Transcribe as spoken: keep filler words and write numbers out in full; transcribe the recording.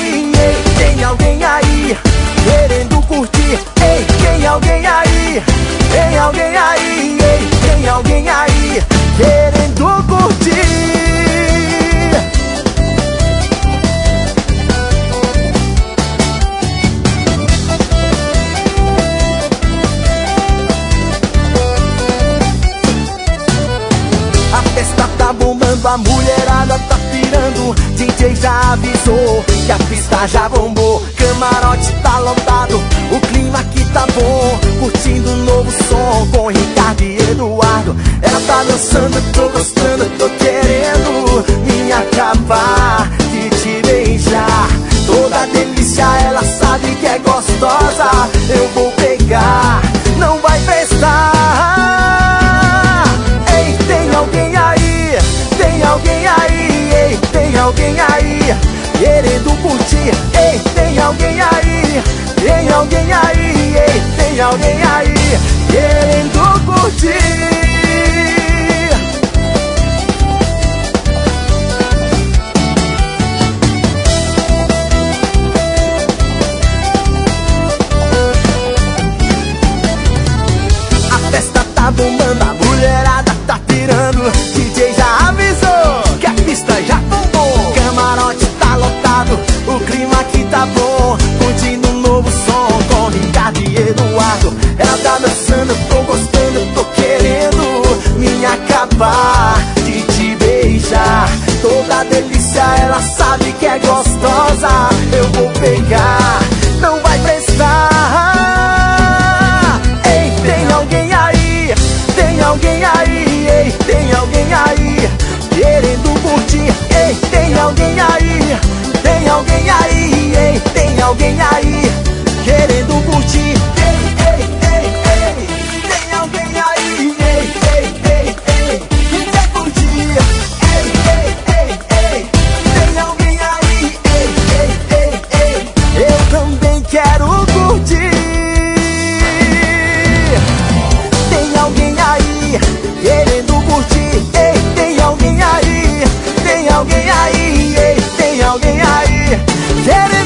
aí, ei, tem alguém aí querendo curtir, ei, tem alguém aí, tem alguém aí, ei, tem alguém aí querendo curtir. A festa tá bombando, a mulherada tá pirando, D J já avisou que a pista já bombou. Camarote tá lotado, o clima aqui tá bom, curtindo um novo som com Ricardo e Eduardo. Ela tá dançando, tô gostando, tô querendo me acabar de te beijar. Toda delícia, ela sabe que é gostosa, eu vou pegar, não vai prestar. Ei, tem alguém aí, tem alguém aí, ei, tem alguém aí querendo curtir, ei, tem alguém aí, tem alguém aí, ei, tem alguém aí querendo curtir. A festa tá bombando, a mulherada tá tirando, D J já avisou que a pista já bombou. Camarote tá lotado, o clima aqui tá bom, curtindo um novo som com Ricardo e Eduardo. Ela tá dançando, tô gostando, tô querendo me acabar de te beijar. Toda delícia, ela sabe que é gostosa, eu vou pegar, não vai prestar. Ei, tem alguém aí, tem alguém aí, ei, tem alguém aí querendo curtir, ei, tem alguém aí, tem alguém aí, ei, tem alguém aí querendo curtir, ei, ei, ei, ei, tem alguém aí, ei, ei, ei, ei, que quer curtir, ei, ei, ei, ei, tem alguém aí, ei, ei, ei, ei, eu também quero curtir. Tem alguém aí querendo curtir, ei, tem alguém aí, tem alguém aí, ei, tem alguém aí querendo